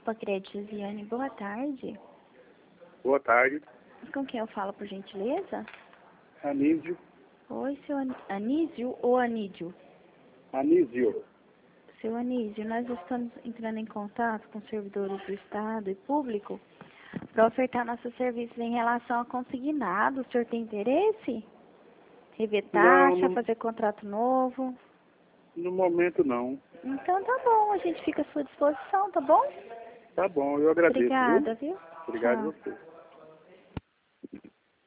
Pacredes Josiane, boa tarde. Boa tarde. Com quem eu falo, por gentileza? Anísio. Oi, seu Anísio ou Anídio? Anísio. Seu Anísio, nós estamos entrando em contato com servidores do Estado e público para ofertar nossos serviços em relação a consignado. O senhor tem interesse? Rever taxa, fazer contrato novo? No momento não. Então tá bom, a gente fica à sua disposição, tá bom? Tá bom, eu agradeço. Obrigada, viu? Obrigado a Tchau. você.